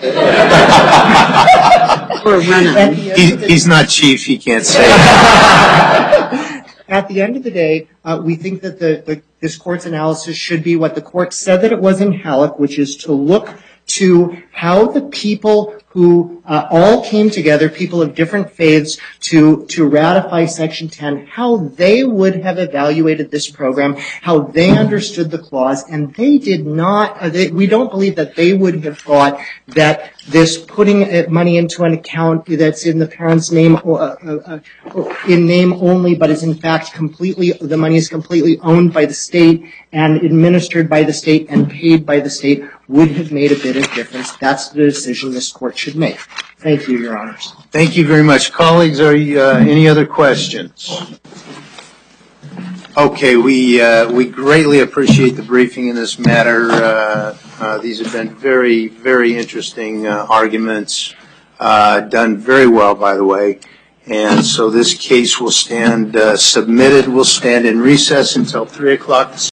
Or a run-on. He, he's not chief, he can't say it. At the end of the day, uh, we think that the, the, this court's analysis should be what the court said that it was in Halleck, which is to look to how the people who uh, all came together, people of different faiths, to to ratify Section ten, how they would have evaluated this program, how they understood the clause, and they did not, uh, they, we don't believe that they would have thought that this putting money into an account that's in the parent's name, uh, uh, uh, in name only, but is in fact completely, the money is completely owned by the state and administered by the state and paid by the state, would have made a bit of difference. That's the decision this court should make. Thank you, Your Honors. Thank you very much. Colleagues, are you, uh, any other questions? Okay, we uh, we greatly appreciate the briefing in this matter. Uh, uh, these have been very, very interesting uh, arguments, uh, done very well, by the way. And so this case will stand uh, submitted. We'll stand in recess until three o'clock.